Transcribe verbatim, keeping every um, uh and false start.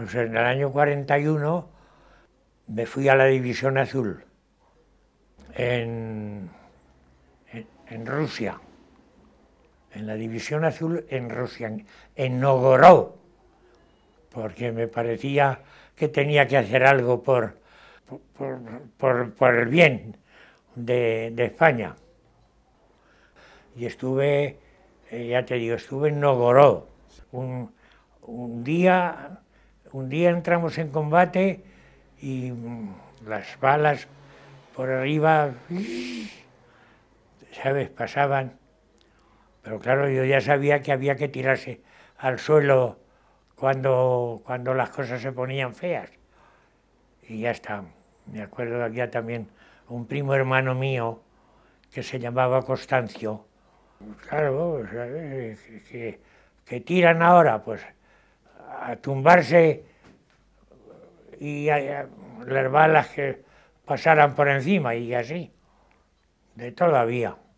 Pues en el año cuarenta y uno me fui a la División Azul en, en, en Rusia, en la División Azul en Rusia, en, en Novgorod, porque me parecía que tenía que hacer algo por, por, por, por el bien de, de España. Y estuve, eh, ya te digo, estuve en Novgorod. Un, un día, un día entramos en combate y las balas por arriba, ¿sabes?, pasaban. Pero claro, yo ya sabía que había que tirarse al suelo cuando, cuando las cosas se ponían feas. Y ya está. Me acuerdo que había también un primo hermano mío que se llamaba Constancio. Claro, ¿sabes?, que, que tiran ahora, pues a tumbarse y a, a, las balas que pasaran por encima y así, de todavía.